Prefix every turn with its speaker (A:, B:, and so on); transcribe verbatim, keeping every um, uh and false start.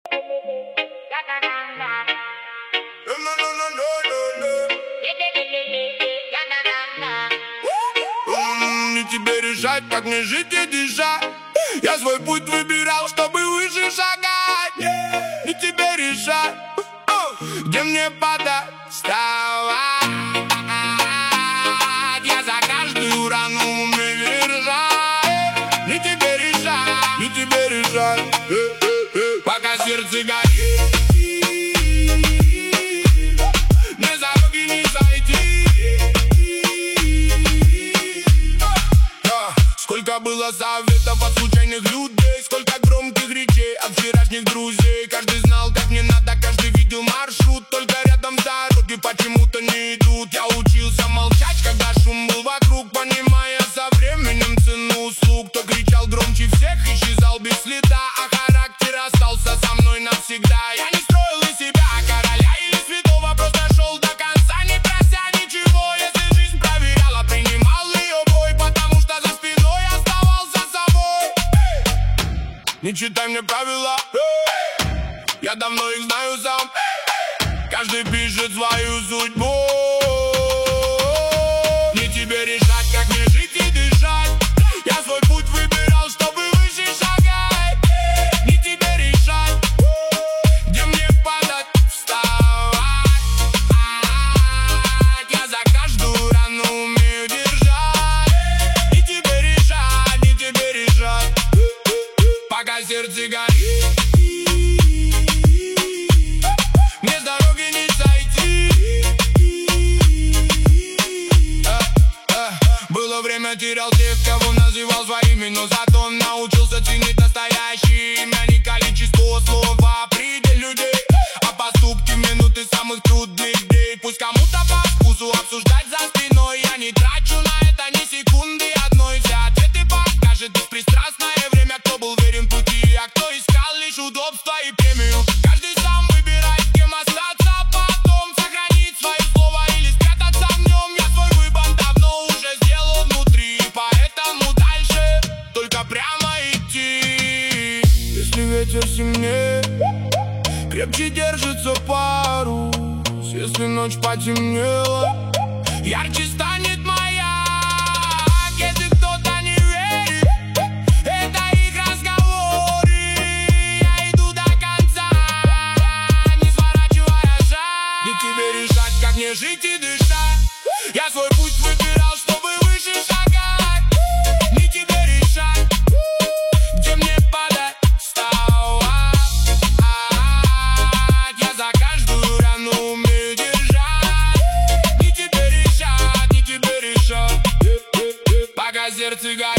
A: Не тебе решать, как мне жить и дышать. Я свой путь выбирал, чтобы выше шагать. Не тебе решать, где мне падать, вставать. Я за каждую рану умею держать. Не тебе решать, не тебе решать, пока сердце горит. Мне за руки не зайти. Сколько было советов от случайных людей, сколько громких речей от вчерашних друзей. Каждый знал, как мне надо, каждый видел маршрут. Только рядом дороги почему-то не идут. Я учился молчать, когда шум был вокруг, понимая со временем цену услуг. Кто кричал громче всех, исчезал без следа, а характер остался со мной навсегда. Я не строил из себя короля или святого, просто шел до конца, не прося ничего. Если жизнь проверяла, принимал ее бой, потому что за спиной оставался собой. Не читай мне правила, я давно их знаю сам. Каждый пишет свою судьбу. Не тебе решать, как мне жить и дышать. Я свой путь выбирал, чтобы выше шагать. Не тебе решать, где мне падать, вставать. Я за каждую рану умею держать. Не тебе решать, не тебе решать, пока сердце горит. Мне с дороги не сойти. а, а. Было время, терял тех, кого называл своими, но зато научился ценить настоящее имя. Не количество слов, а предель людей, а поступки в минуты самых трудных дней. Пусть кому-то по вкусу обсуждать за спиной, я не трачу на это ни секунды одной. Все ответы покажет беспристрастное время. Кто был верен пути, а кто искал лишь удобства и премию. Каждый сам выбирает, с кем остаться, потом сохранить свое слово или спрятаться в нем. Я свой выбор давно уже сделал внутри, поэтому дальше только прямо идти. Если ветер сильнее, крепче держится парус. Если ночь потемнела, ярче станет маяк. Если кто-то не верит, это их разговоры. Я иду до конца, не сворачивая шаг. Не тебе решать, как мне жить и дышать. Я свой путь выбирал, чтобы выше шагать. Не тебе решать, где мне падать, вставать. Я за каждую рану умею держать. Не тебе решать, не тебе решать, пока сердце горит.